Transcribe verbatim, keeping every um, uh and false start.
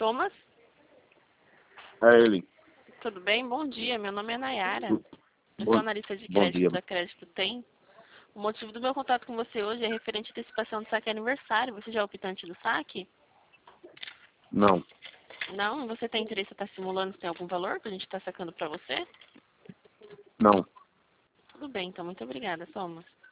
Thomas? É ele. Tudo bem? Bom dia, meu nome é Nayara. Eu Bom, sou analista de bom crédito dia. da Crédito Tem. O motivo do meu contato com você hoje é referente à antecipação do saque aniversário. Você já é optante do saque? Não, Não? Você tem interesse em estar simulando se tem algum valor que a gente está sacando para você? não. Tudo bem, então. Muito obrigada, Thomas.